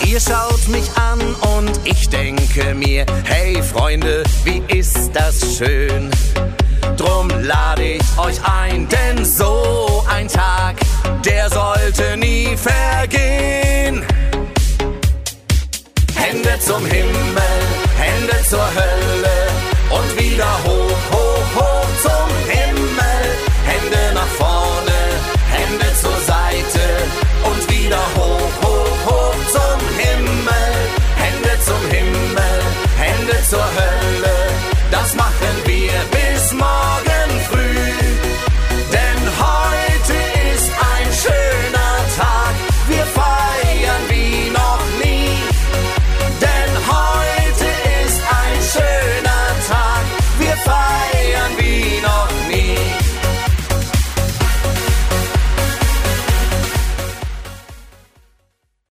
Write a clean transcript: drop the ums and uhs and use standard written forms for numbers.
Ihr schaut mich an und ich denke mir, hey Freunde, wie ist das schön. Drum lade ich euch ein, denn so ein Tag, der sollte nie vergehen.